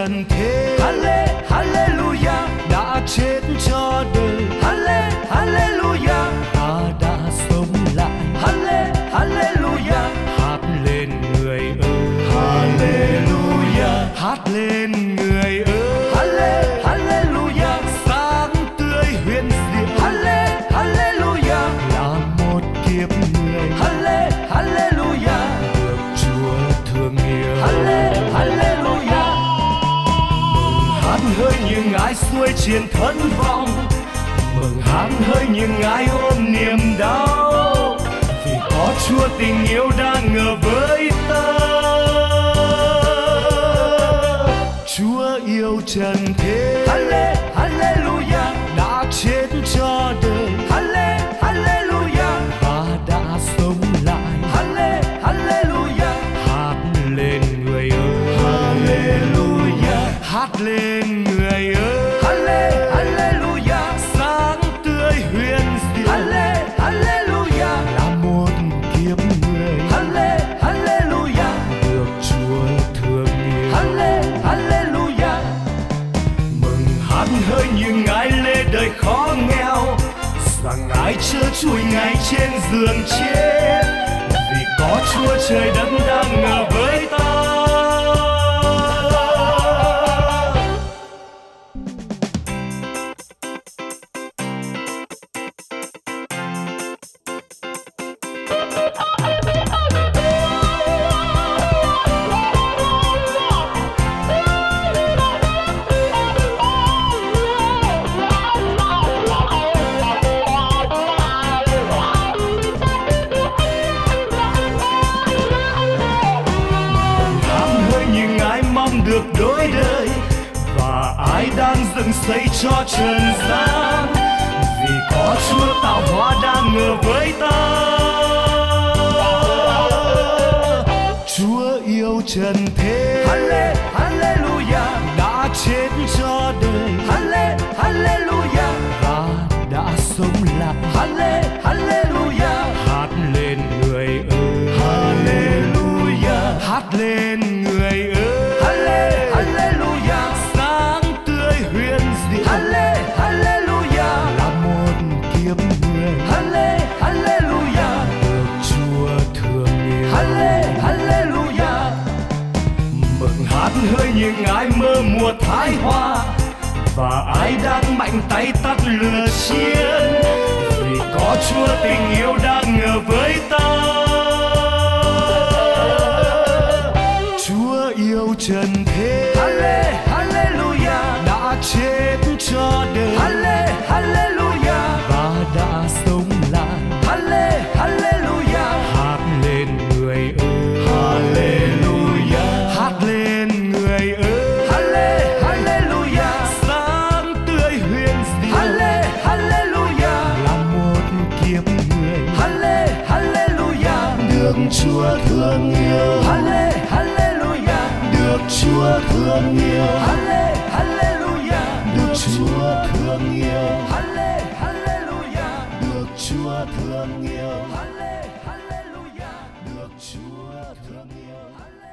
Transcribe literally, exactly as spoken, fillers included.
trần thế. Halle, Hallelujah, đã chết cho đời. Halle, Hallelujah, ta đã sống lại. Halle, Hallelujah, hát lên người ơi. Hallelujah, hát lên người ơi. Halle, Hallelujah, sáng tươi huyền diệu. Halle, Hallelujah, là một kiếp người. Halle, Hallelujah, được Chúa thương yêu. Halle, Hallelujah, mừng hát hơi những ai xuôi trên thân vong, mừng hát hơi những ai ôm niềm đau, vì có Chúa tình yêu đang ở với ta. Chúa yêu trần thế. Halle, Hallelujah, đã chết cho đời. Halle, Hallelujah, và đã sống lại. Halle, Hallelujah, hát lên người ơi. Hallelujah, hát lên người ơi. Halle, Hallelujah, sáng tươi huyền diệu. Halle, Hallelujah, là một kiếp người. Halle, Hallelujah, được Chúa thương yêu. Halle, Hallelujah, mừng hát hơi những ai lê đời khó nghèo, rằng ai chớ chui ngay trên giường chết, vì có Chúa trời đất đang ở với ta. Được đổi đời và ai đang dựng xây cho trần gian, vì có Chúa tạo hóa đang ở với ta. Chúa yêu trần thế. Halle, Hallelujah, đã chết cho đời. Halle, Hallelujah, và đã sống lại. Halle, Hallelujah, hát lên người ơi. Hallelujah, hát lên người ơi. Halle, Hallelujah, sáng tươi huyền diệu. Halle, Hallelujah, là một kiếp người. Halle, Hallelujah, được Chúa thương yêu. Halle, Hallelujah, mừng hát hơi những ai mơ mùa thái hoa, và ai đang mạnh tay tắt lửa chiến, vì có Chúa tình yêu đang ở với ta. Chúa yêu trần thế. Halle, Hallelujah, đã chết cho đời. Halle, Hallelujah, và đã sống lại. Halle, Hallelujah, hát lên người ơi. Hallelujah, hát lên người ơi. Halle, Hallelujah, sáng tươi huyền diệu. Halle, Hallelujah, là một kiếp người. Halle, Hallelujah, được Chúa thương yêu. Halle, Hallelujah, được Chúa thương yêu. Halle, Hallelujah, được Chúa thương yêu. Halle, Hallelujah, được Chúa thương yêu. Halle, Hallelujah, được Chúa thương yêu.